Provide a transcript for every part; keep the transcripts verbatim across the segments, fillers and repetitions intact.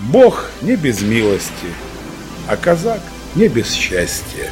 Бог не без милости, а казак не без счастья.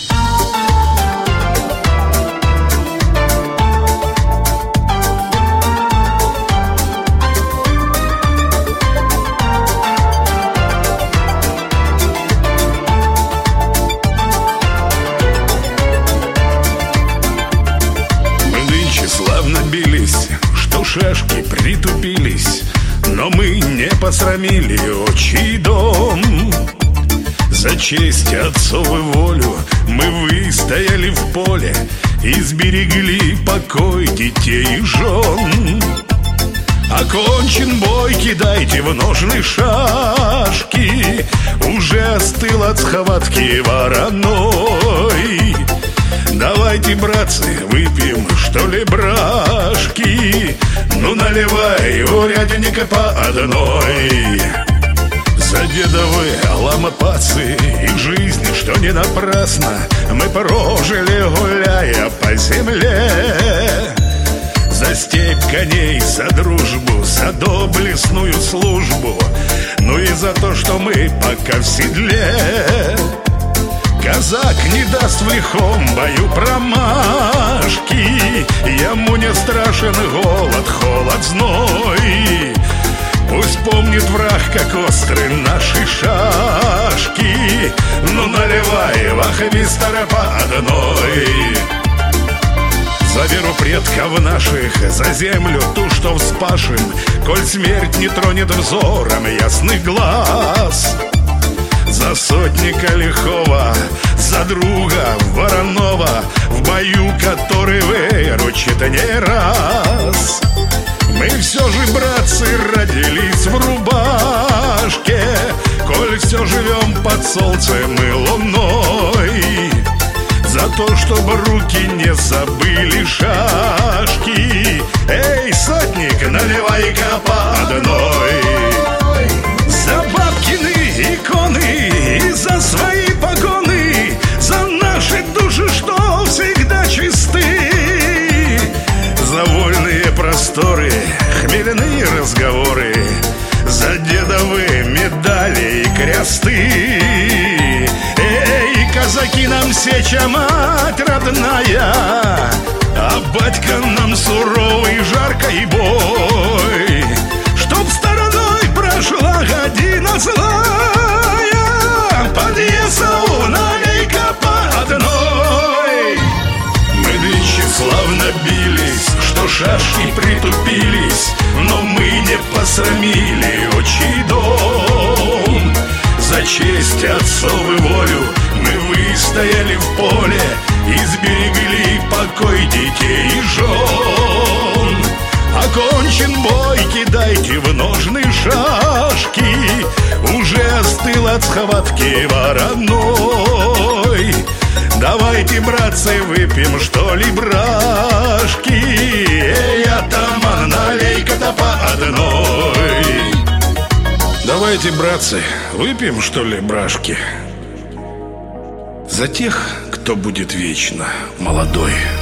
Славно бились, что шашки притупились, но мы не посрамили отчий дом. За честь отцову волю мы выстояли в поле и сберегли покой детей и жен. Окончен бой, кидайте в ножны шашки, уже остыл от схватки вороной. Давайте, братцы, выпьем, что ли, брашки. Ну, наливай, урядника по одной. За дедовы ламопацы и жизнь, что не напрасно мы прожили, гуляя по земле. За степь коней, за дружбу, за доблестную службу, ну и за то, что мы пока в седле. Казак не даст в лихом бою промашки, ему не страшен голод, холод, зной. Пусть помнит враг, как остры наши шашки. Ну наливай, вахмистра по одной. За веру предков наших, за землю ту, что вспашем, коль смерть не тронет взором ясных глаз. За сотника лихого, за друга Воронова, в бою, который выручит не раз. Мы все же, братцы, родились в рубашке, коль все живем под солнцем и луной. За то, чтобы руки не забыли шашки. Эй, сотник, наливай-ка по одной. За бабкины иконы и за свои погоны, за наши души, что всегда чисты, за вольные просторы, хмельные разговоры, за дедовые медали и кресты. Эй, казаки, нам сеча мать родная, а батька нам суровый, жаркий бой. Чтоб стороной прошла година злая, подъезду налей-ка по одной. Мы нынче славно бились, что шашки притупились, но мы не посрамили отчий дом. За честь отцову волю мы выстояли в поле и сберегли покой детей и жен. Окончен бой, кидайте в ножны шашки, уже остыл от схватки вороной. Давайте, братцы, выпьем, что ли, брашки. Эй, атаман, налей-ка-то по одной. Давайте, братцы, выпьем, что ли, брашки. За тех, кто будет вечно молодой.